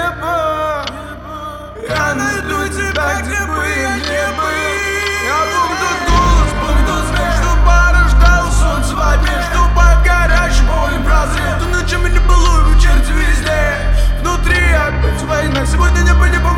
небо. Я найду тебя, где бы я не был. Я помню тот голос, помню тот смех, что порождал солнце в обед, что по горячим полем прозрел. Ты ночами не былую, вечерти везде. Внутри опять война, сегодня небо не помню.